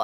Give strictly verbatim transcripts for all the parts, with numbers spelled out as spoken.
cowboy.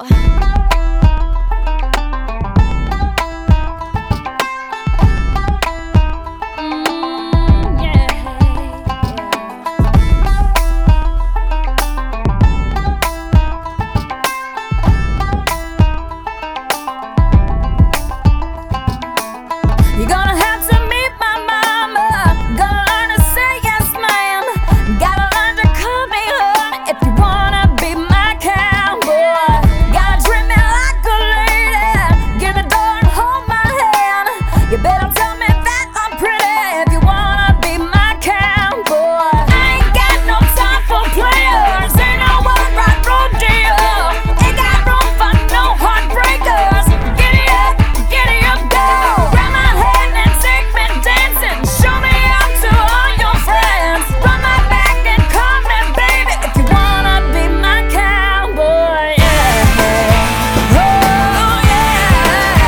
You're gonna have to meet my mama. Gonna learn to say yes, ma'am. Gotta learn to call me honey if you wanna be my cowboy. Gotta treat me like a lady. Get the door and hold my hand. You better tell me that I'm pretty if you wanna be my cowboy. I ain't got no time for players. Ain't no one right rodeo. Ain't got room for no heartbreakers. Giddy up, giddy up, go. Grab my hand and take me dancing. Show me out to all your friends. Run my back and call me baby if you wanna be my cowboy. Yeah. Oh yeah.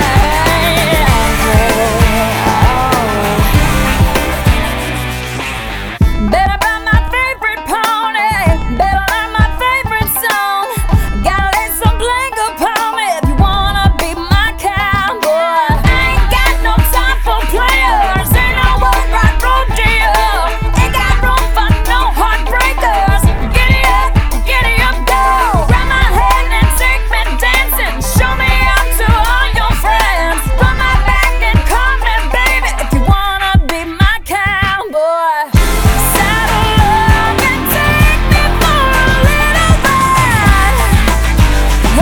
Better buy my favorite pony. Better learn my favorite song. Gotta lay some bling upon me if you wanna be my cowboy. I ain't got no time for players. Ain't no one right rodeo. Ain't got room for no heartbreakers. Giddy up, giddy up, go. Grab my hand and take me dancing. Show me out to all your friends. Run my back and call me baby if you wanna be my cowboy. Saddle up and take me for a little ride. Oh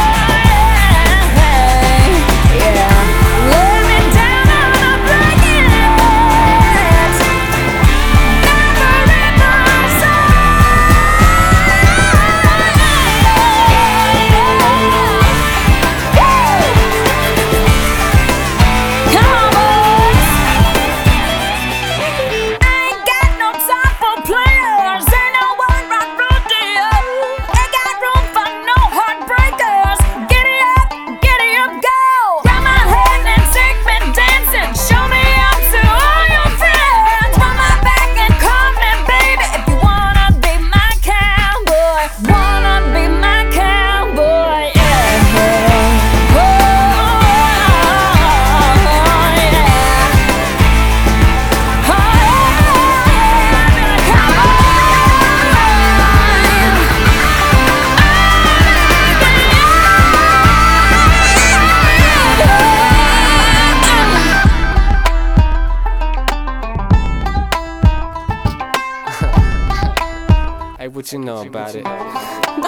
yeah, yeah. Lay me down on a blanket. Never ever Come on, boys. Ain't got no time for players. Ain't no one right rodeo. Ain't got room for no heartbreakers. Giddy up, giddy up, go. Grab my hand and take me dancing. Show me out to all your friends. Run my back and call me baby if you wanna be my cowboy. Wanna be my cowboy, yeah. Oh, yeah. Hey, what you know about it?